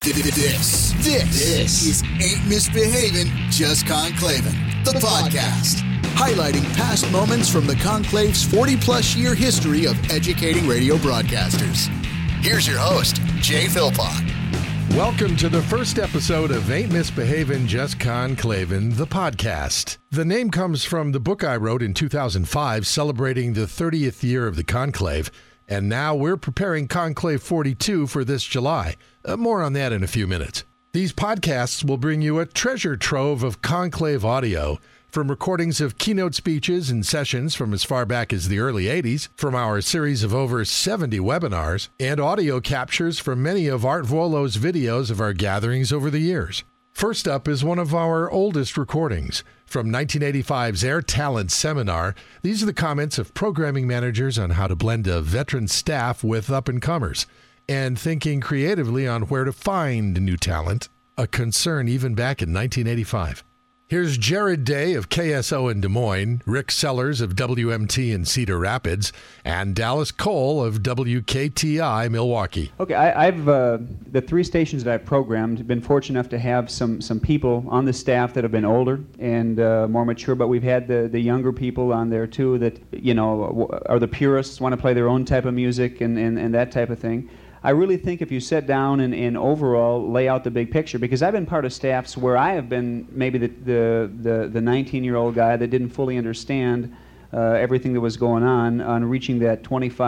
This is Ain't Misbehaving, Just Conclavin', the podcast, highlighting past moments from the Conclave's 40-plus year history of educating radio broadcasters. Here's your host, Jay Philpott. Welcome to the first episode of Ain't Misbehavin', Just Conclavin', the podcast. The name comes from the book I wrote in 2005 celebrating the 30th year of the Conclave, and now we're preparing Conclave 42 for this July. More on that in a few minutes. These podcasts will bring you a treasure trove of Conclave audio, from recordings of keynote speeches and sessions from as far back as the early 80s, from our series of over 70 webinars, and audio captures from many of Art Vuolo's videos of our gatherings over the years. First up is one of our oldest recordings. From 1985's Air Talent Seminar, these are the comments of programming managers on how to blend a veteran staff with up-and-comers, and thinking creatively on where to find new talent, a concern even back in 1985. Here's Jared Day of KSO in Des Moines, Rick Sellers of WMT in Cedar Rapids, and Dallas Cole of WKTI Milwaukee. Okay, I've the three stations that I've programmed, been fortunate enough to have some people on the staff that have been older and more mature, but we've had the younger people on there too that, you know, are the purists, want to play their own type of music and that type of thing. I really think if you sit down and overall lay out the big picture, because I've been part of staffs where I have been maybe the 19-year-old guy that didn't fully understand everything that was going on reaching that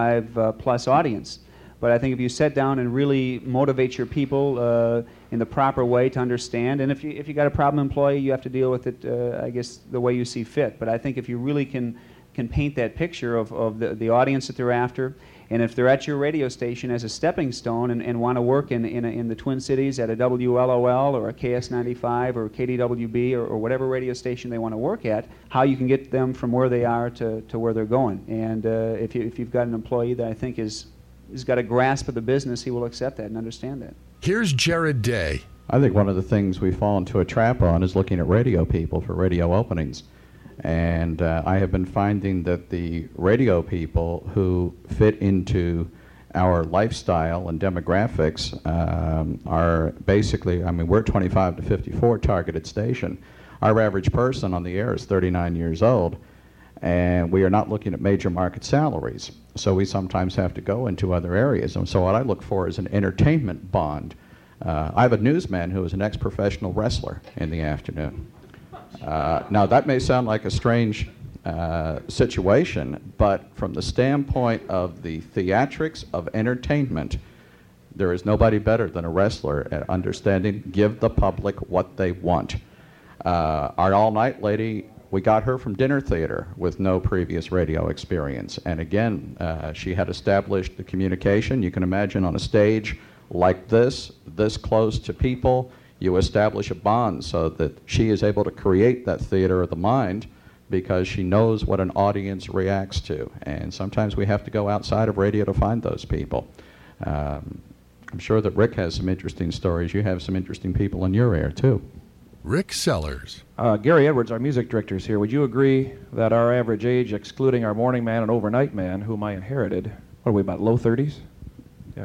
25 plus audience. But I think if you sit down and really motivate your people in the proper way to understand, and if you got a problem employee, you have to deal with it, I guess, the way you see fit. But I think if you really can paint that picture of the audience that they're after, and if they're at your radio station as a stepping stone and want to work in the Twin Cities at a WLOL or a KS95 or KDWB or whatever radio station they want to work at, how you can get them from where they are to where they're going. And if you've got an employee that I think has got a grasp of the business, he will accept that and understand that. Here's Jared Day. I think one of the things we fall into a trap on is looking at radio people for radio openings. And I have been finding that the radio people who fit into our lifestyle and demographics are basically, I mean, we're 25 to 54 targeted station. Our average person on the air is 39 years old, and we are not looking at major market salaries. So we sometimes have to go into other areas. And so what I look for is an entertainment bond. I have a newsman who is an ex-professional wrestler in the afternoon. Now, that may sound like a strange situation, but from the standpoint of the theatrics of entertainment, there is nobody better than a wrestler at understanding, give the public what they want. Our all-night lady, we got her from dinner theater with no previous radio experience. And again, she had established the communication. You can imagine on a stage like this close to people, you establish a bond so that she is able to create that theater of the mind because she knows what an audience reacts to. And sometimes we have to go outside of radio to find those people. I'm sure that Rick has some interesting stories. You have some interesting people in your air, too. Rick Sellers. Gary Edwards, our music director, is here. Would you agree that our average age, excluding our morning man and overnight man, whom I inherited, what are we, about low 30s? Yeah.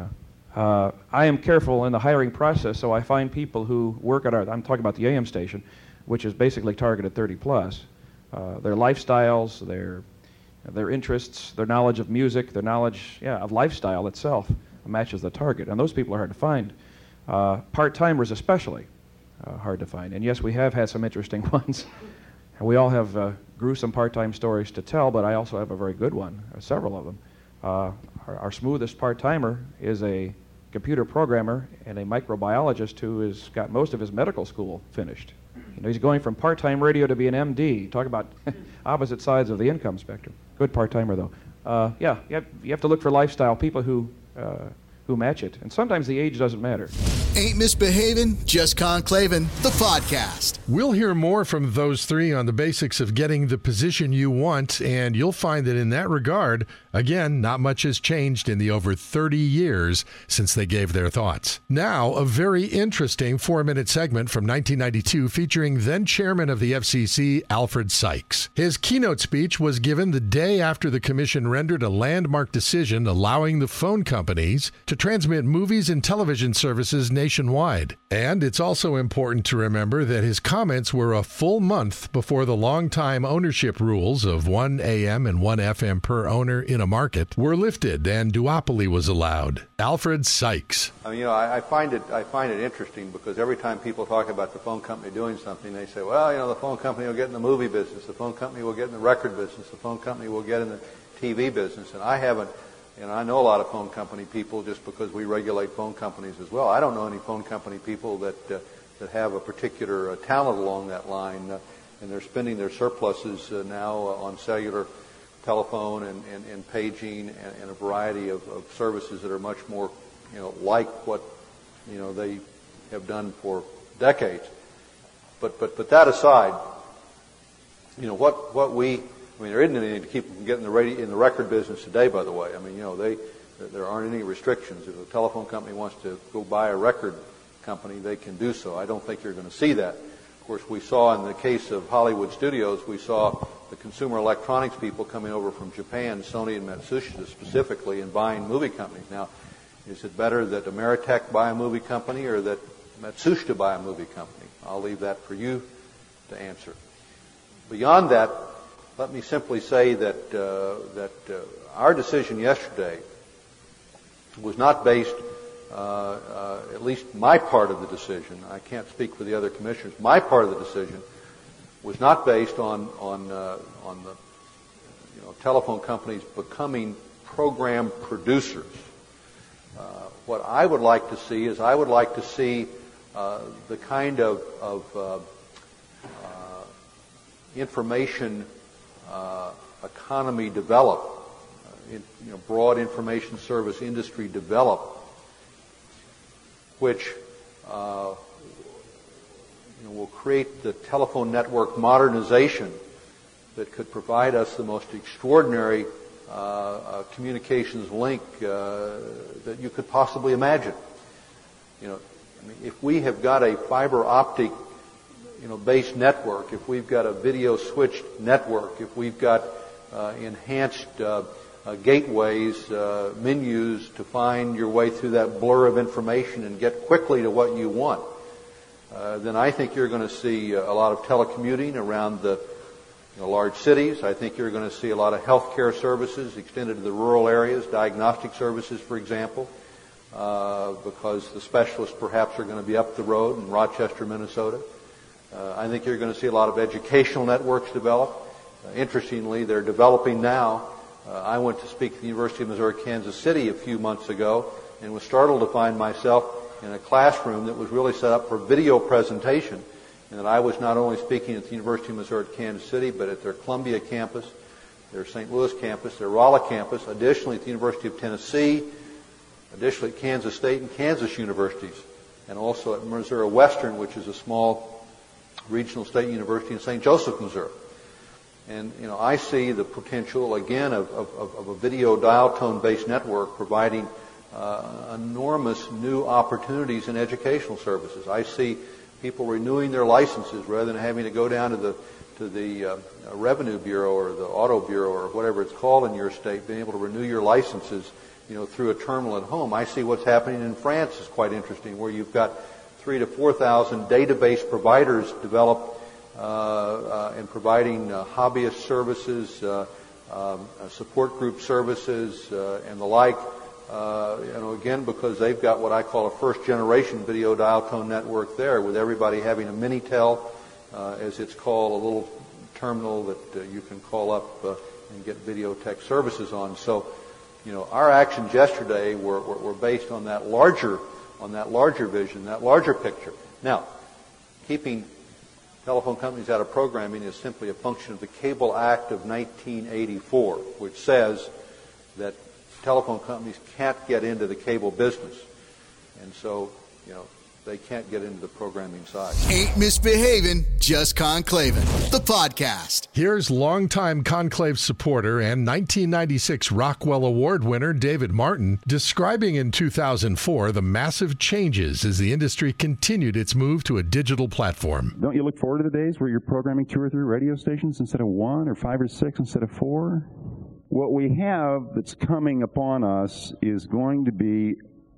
I am careful in the hiring process, so I find people who work at I'm talking about the AM station, which is basically targeted 30 plus. Their lifestyles, their interests, their knowledge of music, their knowledge of lifestyle itself matches the target. And those people are hard to find. Part-timers especially hard to find. And yes, we have had some interesting ones. And we all have gruesome part-time stories to tell, but I also have a very good one, several of them. Our smoothest part-timer is a computer programmer and a microbiologist who has got most of his medical school finished. You know, he's going from part-time radio to be an MD. Talk about opposite sides of the income spectrum. Good part-timer, though. You have to look for lifestyle people who match it. And sometimes the age doesn't matter. Ain't Misbehaving, Just Conclavin', the podcast. We'll hear more from those three on the basics of getting the position you want, and you'll find that in that regard, again, not much has changed in the over 30 years since they gave their thoughts. Now, a very interesting 4-minute segment from 1992 featuring then chairman of the FCC, Alfred Sykes. His keynote speech was given the day after the commission rendered a landmark decision allowing the phone companies to transmit movies and television services nationwide. And it's also important to remember that his comments were a full month before the long-time ownership rules of 1 AM and 1 FM per owner in a market were lifted and duopoly was allowed. Alfred Sykes. I mean, I find it interesting because every time people talk about the phone company doing something, they say, well, the phone company will get in the movie business, the phone company will get in the record business, the phone company will get in the TV business. And I haven't, I know a lot of phone company people just because we regulate phone companies as well. I don't know any phone company people that have a particular talent along that line, and they're spending their surpluses now on cellular telephone and paging and a variety of services that are much more, like what, they have done for decades. But that aside, there isn't anything to keep them from getting in the record business today, by the way. I mean, there aren't any restrictions. If a telephone company wants to go buy a record company, they can do so. I don't think you're going to see that. Of course, we saw in the case of Hollywood Studios, we saw the consumer electronics people coming over from Japan, Sony and Matsushita specifically, and buying movie companies. Now, is it better that Ameritech buy a movie company or that Matsushita buy a movie company? I'll leave that for you to answer. Beyond that, let me simply say that our decision yesterday was not based, at least my part of the decision. I can't speak for the other commissioners. My part of the decision was not based on the telephone companies becoming program producers. What I would like to see is the kind of information economy develop, broad information service industry develop, which will create the telephone network modernization that could provide us the most extraordinary communications link that you could possibly imagine. If we have got a fiber optic based network, if we've got a video switched network, if we've got enhanced gateways, menus to find your way through that blur of information and get quickly to what you want, then I think you're going to see a lot of telecommuting around the large cities. I think you're going to see a lot of healthcare services extended to the rural areas, diagnostic services, for example, because the specialists perhaps are going to be up the road in Rochester, Minnesota. I think you're going to see a lot of educational networks develop. Interestingly, they're developing now. I went to speak at the University of Missouri, Kansas City a few months ago and was startled to find myself in a classroom that was really set up for video presentation, and that I was not only speaking at the University of Missouri, Kansas City, but at their Columbia campus, their St. Louis campus, their Rolla campus, additionally at the University of Tennessee, additionally at Kansas State and Kansas universities, and also at Missouri Western, which is a small regional state university in St. Joseph, Missouri. And, I see the potential, again, of a video dial tone based network providing enormous new opportunities in educational services. I see people renewing their licenses rather than having to go down to the Revenue Bureau or the Auto Bureau or whatever it's called in your state, being able to renew your licenses, through a terminal at home. I see what's happening in France is quite interesting, where you've got 3,000 to 4,000 database providers developed in providing hobbyist services, support group services, and the like. Again, because they've got what I call a first-generation video dial tone network there, with everybody having a Minitel, as it's called, a little terminal that you can call up and get video tech services on. So, our actions yesterday were based on that larger vision, that larger picture. Now, keeping telephone companies out of programming is simply a function of the Cable Act of 1984, which says that telephone companies can't get into the cable business. And so, they can't get into the programming side. Ain't Misbehaving, Just Conclavin, the podcast. Here's longtime Conclave supporter and 1996 Rockwell Award winner David Martin describing in 2004 the massive changes as the industry continued its move to a digital platform. Don't you look forward to the days where you're programming 2 or 3 radio stations instead of 1, or 5 or 6 instead of 4? What we have that's coming upon us is going to be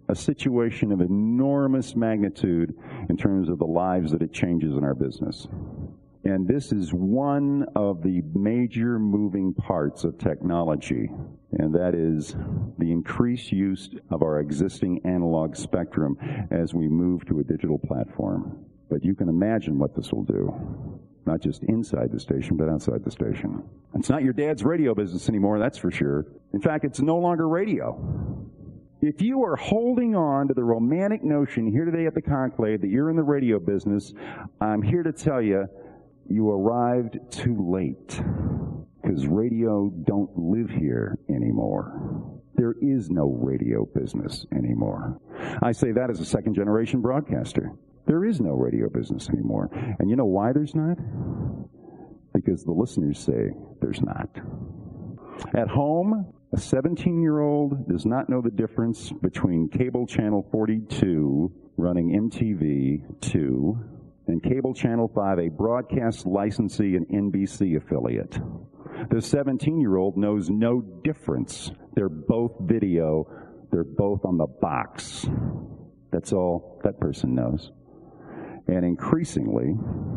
a situation of enormous magnitude in terms of the lives that it changes in our business. And this is one of the major moving parts of technology, and that is the increased use of our existing analog spectrum as we move to a digital platform. But you can imagine what this will do, not just inside the station, but outside the station. It's not your dad's radio business anymore, that's for sure. In fact, it's no longer radio. If you are holding on to the romantic notion here today at the Conclave that you're in the radio business, I'm here to tell you, you arrived too late, because radio don't live here anymore. There is no radio business anymore. I say that as a second-generation broadcaster. There is no radio business anymore. And you know why there's not? Because the listeners say there's not. At home, a 17-year-old does not know the difference between cable channel 42 running MTV2 and Cable Channel 5, a broadcast licensee and NBC affiliate. The 17-year-old knows no difference. They're both video. They're both on the box. That's all that person knows. And increasingly,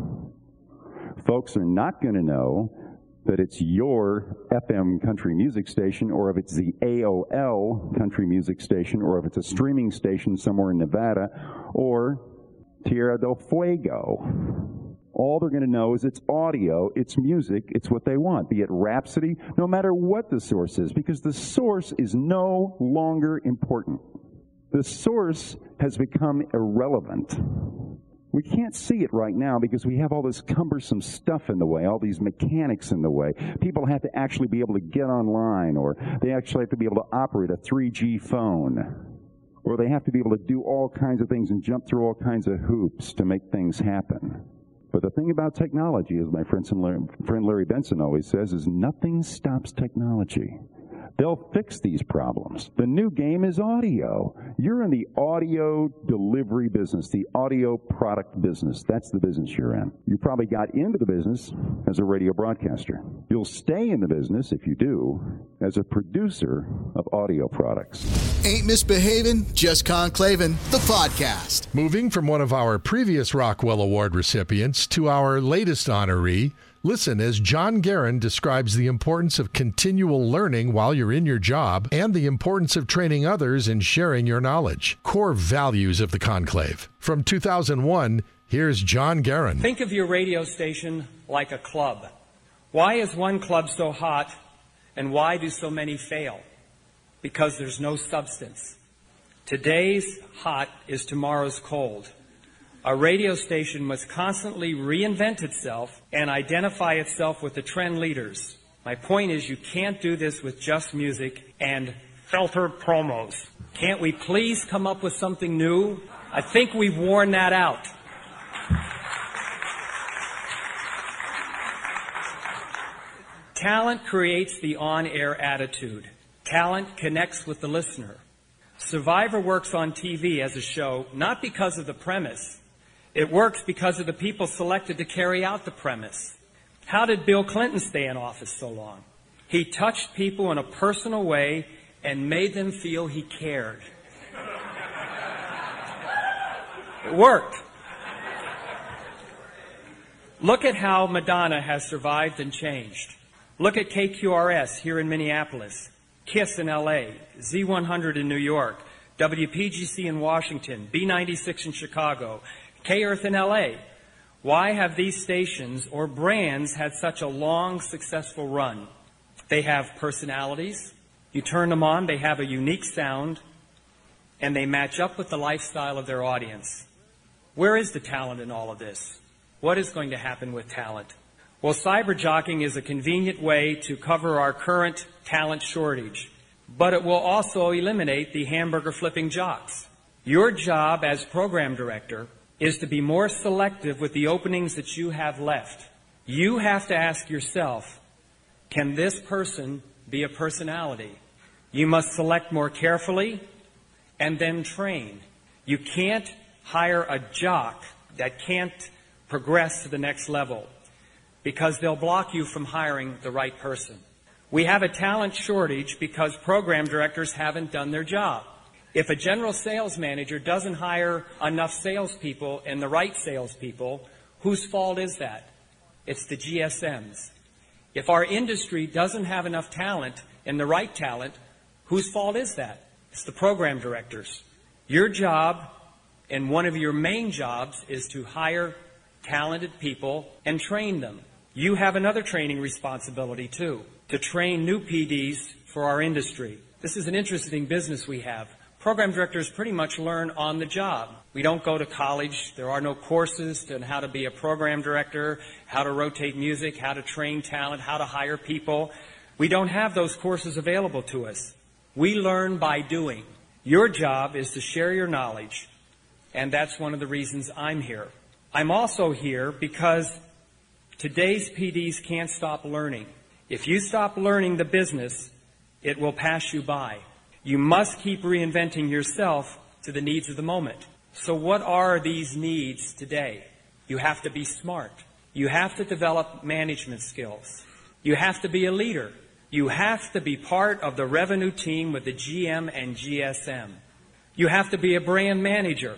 folks are not going to know that it's your FM country music station, or if it's the AOL country music station, or if it's a streaming station somewhere in Nevada, or Tierra del Fuego. All they're going to know is it's audio, it's music, it's what they want, be it Rhapsody, no matter what the source is, because the source is no longer important. The source has become irrelevant. We can't see it right now because we have all this cumbersome stuff in the way, all these mechanics in the way. People have to actually be able to get online, or they actually have to be able to operate a 3G phone. Or they have to be able to do all kinds of things and jump through all kinds of hoops to make things happen. But the thing about technology, as my friend Larry Benson always says, is nothing stops technology. They'll fix these problems. The new game is audio. You're in the audio delivery business, the audio product business. That's the business you're in. You probably got into the business as a radio broadcaster. You'll stay in the business, if you do, as a producer of audio products. Ain't Misbehaving, Just Conclavin', the podcast. Moving from one of our previous Rockwell Award recipients to our latest honoree, listen as John Guerin describes the importance of continual learning while you're in your job and the importance of training others and sharing your knowledge. Core values of the Conclave. From 2001, here's John Guerin. Think of your radio station like a club. Why is one club so hot, and why do so many fail? Because there's no substance. Today's hot is tomorrow's cold. A radio station must constantly reinvent itself and identify itself with the trend leaders. My point is, you can't do this with just music and filtered promos. Can't we please come up with something new? I think we've worn that out. Talent creates the on-air attitude. Talent connects with the listener. Survivor works on TV as a show not because of the premise. It works because of the people selected to carry out the premise. How did Bill Clinton stay in office so long? He touched people in a personal way and made them feel he cared. It worked. Look at how Madonna has survived and changed. Look at KQRS here in Minneapolis, KISS in LA, Z100 in New York, WPGC in Washington, B96 in Chicago, K-Earth in LA. Why have these stations or brands had such a long, successful run? They have personalities. You turn them on, they have a unique sound, and they match up with the lifestyle of their audience. Where is the talent in all of this? What is going to happen with talent? Well, cyberjockeying is a convenient way to cover our current talent shortage, but it will also eliminate the hamburger flipping jocks. Your job as program director is to be more selective with the openings that you have left. You have to ask yourself, can this person be a personality? You must select more carefully and then train. You can't hire a jock that can't progress to the next level because they'll block you from hiring the right person. We have a talent shortage because program directors haven't done their job. If a general sales manager doesn't hire enough salespeople and the right salespeople, whose fault is that? It's the GSMs. If our industry doesn't have enough talent and the right talent, whose fault is that? It's the program directors. Your job, and one of your main jobs, is to hire talented people and train them. You have another training responsibility, too, to train new PDs for our industry. This is an interesting business we have. Program directors pretty much learn on the job. We don't go to college. There are no courses on how to be a program director, how to rotate music, how to train talent, how to hire people. We don't have those courses available to us. We learn by doing. Your job is to share your knowledge, and that's one of the reasons I'm here. I'm also here because today's PDs can't stop learning. If you stop learning the business, it will pass you by. You must keep reinventing yourself to the needs of the moment. So what are these needs today? You have to be smart. You have to develop management skills. You have to be a leader. You have to be part of the revenue team with the GM and GSM. You have to be a brand manager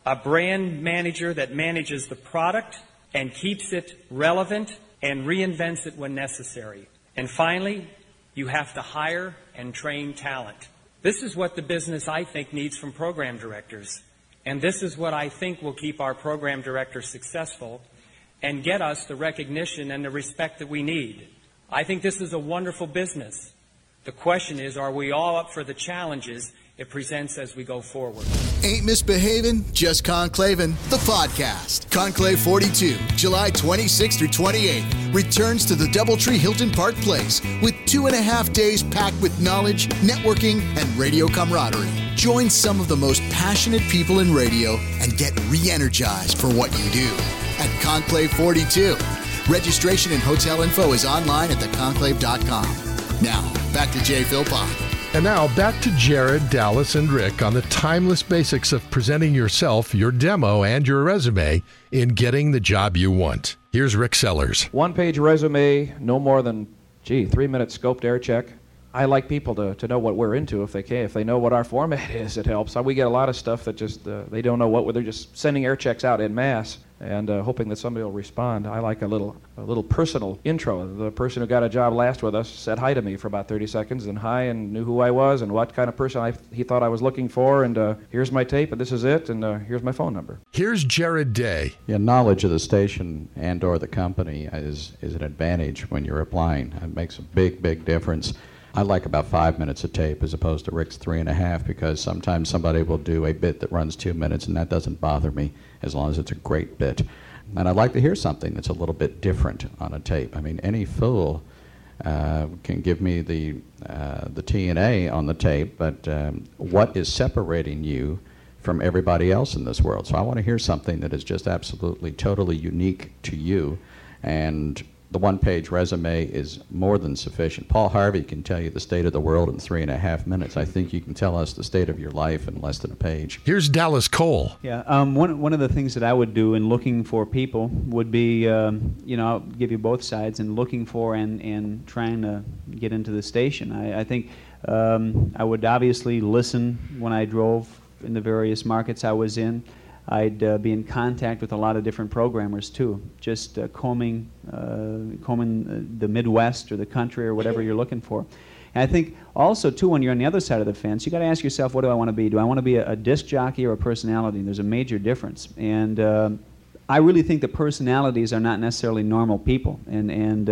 that manages the product and keeps it relevant and reinvents it when necessary. And finally, you have to hire and train talent. This is what the business, I think, needs from program directors. And this is what I think will keep our program directors successful and get us the recognition and the respect that we need. I think this is a wonderful business. The question is, are we all up for the challenges it presents as we go forward? Ain't Misbehaving, Just Conclavin, the podcast. Conclave 42, July 26th through 28th, returns to the Doubletree Hilton Park Place with 2.5 days packed with knowledge, networking, and radio camaraderie. Join some of the most passionate people in radio and get re-energized for what you do at Conclave 42. Registration and hotel info is online at theconclave.com. Now, back to Jay Philpott. And now back to Jared, Dallas, and Rick on the timeless basics of presenting yourself, your demo, and your resume in getting the job you want. Here's Rick Sellers. One-page resume, no more than, 3-minute scoped air check. I like people to know what we're into if they can. If they know what our format is, it helps. We get a lot of stuff that just they don't know what. They're just sending air checks out en masse and hoping that somebody will respond. I like a little personal intro. The person who got a job last with us said hi to me for about 30 seconds and hi and knew who I was and what kind of person he thought I was looking for. And here's my tape, and this is it, and here's my phone number. Here's Jared Day. Yeah, knowledge of the station and or the company is an advantage when you're applying. It makes a big, big difference. I like about 5 minutes of tape as opposed to Rick's 3.5 because sometimes somebody will do a bit that runs 2 minutes and that doesn't bother me as long as it's a great bit. And I'd like to hear something that's a little bit different on a tape. I mean, any fool can give me the T&A on the tape, but what is separating you from everybody else in this world? So I want to hear something that is just absolutely, totally unique to you. And the one-page resume is more than sufficient. Paul Harvey can tell you the state of the world in 3.5 minutes. I think you can tell us the state of your life in less than a page. Here's Dallas Cole. Yeah, one of the things that I would do in looking for people would be, I'll give you both sides, and looking for and trying to get into the station. I think I would obviously listen when I drove in the various markets I was in. I'd be in contact with a lot of different programmers too, just combing the Midwest or the country or whatever you're looking for. And I think also too, when you're on the other side of the fence, you got to ask yourself, what do I want to be? Do I want to be a disc jockey or a personality? And there's a major difference. And I really think the personalities are not necessarily normal people, and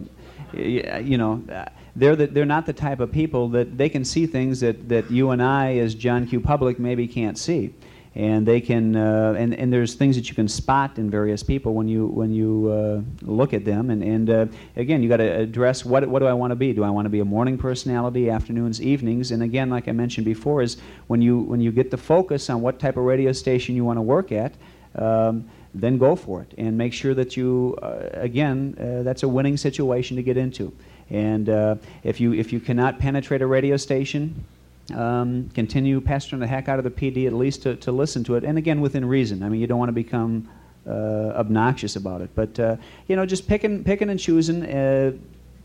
they're not the type of people that they can see things that you and I, as John Q. Public, maybe can't see. And they can, and there's things that you can spot in various people when you look at them. And again, you got to address what do I want to be? Do I want to be a morning personality, afternoons, evenings? And again, like I mentioned before, is when you get the focus on what type of radio station you want to work at, then go for it and make sure that you, that's a winning situation to get into. And if you cannot penetrate a radio station, continue pestering the heck out of the PD at least to listen to it, and again within reason. I mean, you don't want to become obnoxious about it, but just picking and choosing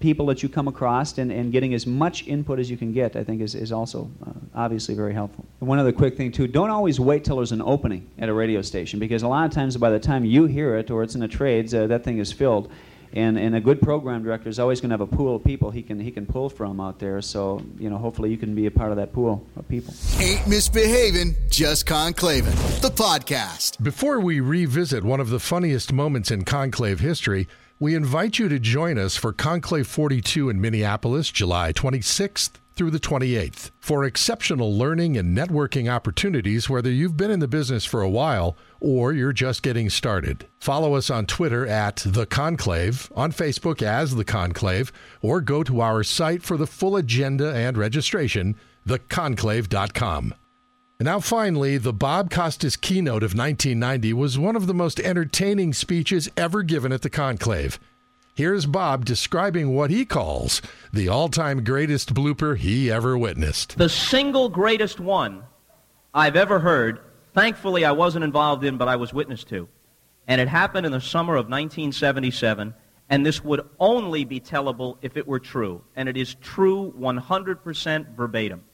people that you come across and getting as much input as you can get, I think, is also obviously very helpful. And one other quick thing, too, don't always wait till there's an opening at a radio station, because a lot of times by the time you hear it or it's in the trades, that thing is filled. And a good program director is always going to have a pool of people he can pull from out there. So, hopefully you can be a part of that pool of people. Ain't Misbehaving, Just Conclavin, the podcast. Before we revisit one of the funniest moments in Conclave history, we invite you to join us for Conclave 42 in Minneapolis, July 26th through the 28th, for exceptional learning and networking opportunities, whether you've been in the business for a while or you're just getting started. Follow us on Twitter at The Conclave, on Facebook as The Conclave, or go to our site for the full agenda and registration, theconclave.com. And now finally, the Bob Costas keynote of 1990 was one of the most entertaining speeches ever given at the Conclave. Here's Bob describing what he calls the all-time greatest blooper he ever witnessed. The single greatest one I've ever heard, thankfully I wasn't involved in, but I was witness to. And it happened in the summer of 1977, and this would only be tellable if it were true. And it is true 100% verbatim.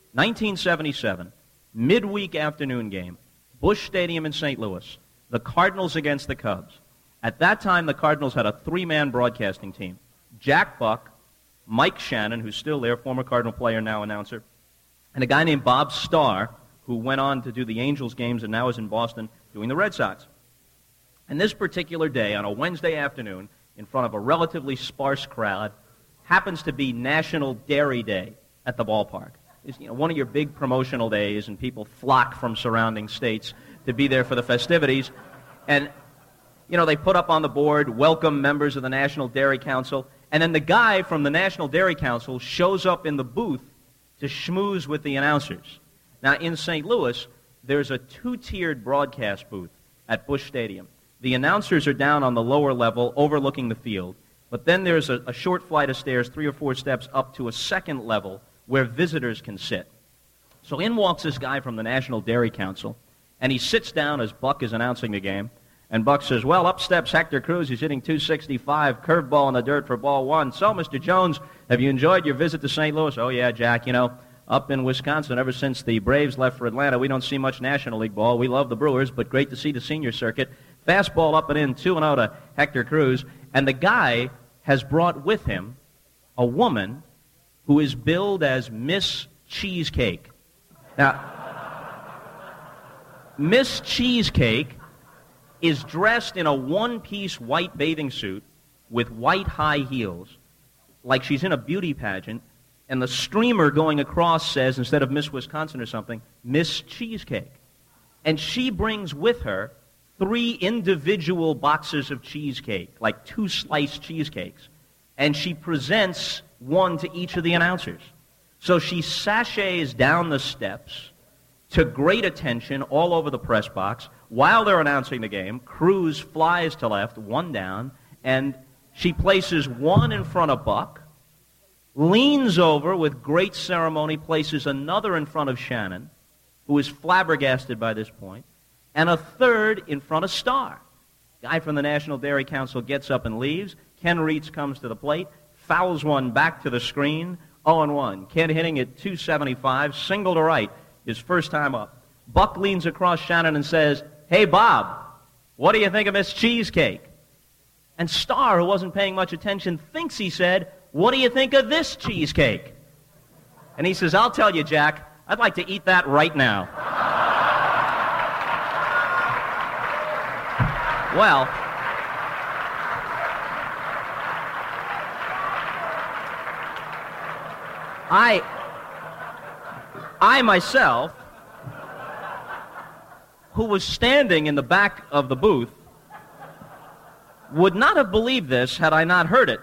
1977, midweek afternoon game, Busch Stadium in St. Louis, the Cardinals against the Cubs. At that time, the Cardinals had a three-man broadcasting team. Jack Buck, Mike Shannon, who's still there, former Cardinal player, now announcer, and a guy named Bob Starr, who went on to do the Angels games and now is in Boston doing the Red Sox. And this particular day, on a Wednesday afternoon, in front of a relatively sparse crowd, happens to be National Dairy Day at the ballpark. It's one of your big promotional days, and people flock from surrounding states to be there for the festivities. And they put up on the board, welcome members of the National Dairy Council, and then the guy from the National Dairy Council shows up in the booth to schmooze with the announcers. Now, in St. Louis, there's a two-tiered broadcast booth at Busch Stadium. The announcers are down on the lower level, overlooking the field, but then there's a short flight of stairs, 3 or 4 steps up to a second level where visitors can sit. So in walks this guy from the National Dairy Council, and he sits down as Buck is announcing the game. And Buck says, well, up steps Hector Cruz. He's hitting .265, curveball in the dirt for ball 1. So, Mr. Jones, have you enjoyed your visit to St. Louis? Oh, yeah, Jack, up in Wisconsin, ever since the Braves left for Atlanta, we don't see much National League ball. We love the Brewers, but great to see the senior circuit. Fastball up and in, 2-0 to Hector Cruz. And the guy has brought with him a woman who is billed as Miss Cheesecake. Now, Miss Cheesecake is dressed in a one-piece white bathing suit with white high heels, like she's in a beauty pageant, and the streamer going across says, instead of Miss Wisconsin or something, Miss Cheesecake. And she brings with her 3 individual boxes of cheesecake, like 2 sliced cheesecakes, and she presents one to each of the announcers. So she sashays down the steps to great attention all over the press box. While they're announcing the game, Cruz flies to left, 1 down, and she places 1 in front of Buck, leans over with great ceremony, places another in front of Shannon, who is flabbergasted by this point, and a 3rd in front of Starr. Guy from the National Dairy Council gets up and leaves. Ken Reitz comes to the plate, fouls one back to the screen, 0-1. Ken hitting at .275, single to right, his first time up. Buck leans across Shannon and says, hey, Bob, what do you think of Miss Cheesecake? And Starr, who wasn't paying much attention, thinks he said, what do you think of this cheesecake? And he says, I'll tell you, Jack, I'd like to eat that right now. Well, I myself, who was standing in the back of the booth, would not have believed this had I not heard it.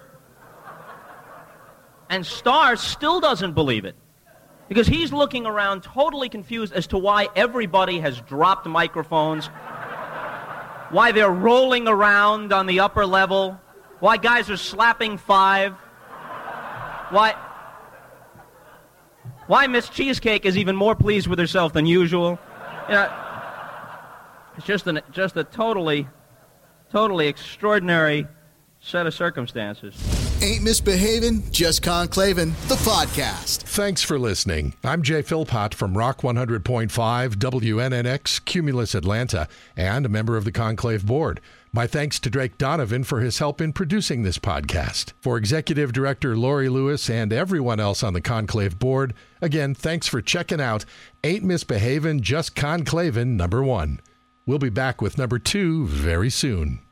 And Starr still doesn't believe it, because he's looking around totally confused as to why everybody has dropped microphones, why they're rolling around on the upper level, why guys are slapping 5, why Miss Cheesecake is even more pleased with herself than usual. It's just a totally extraordinary set of circumstances. Ain't Misbehaving, Just Conclavin', the podcast. Thanks for listening. I'm Jay Philpott from Rock 100.5 WNNX Cumulus Atlanta and a member of the Conclave Board. My thanks to Drake Donovan for his help in producing this podcast. For Executive Director Lori Lewis and everyone else on the Conclave Board, again, thanks for checking out Ain't Misbehavin', Just Conclavin' #1. We'll be back with #2 very soon.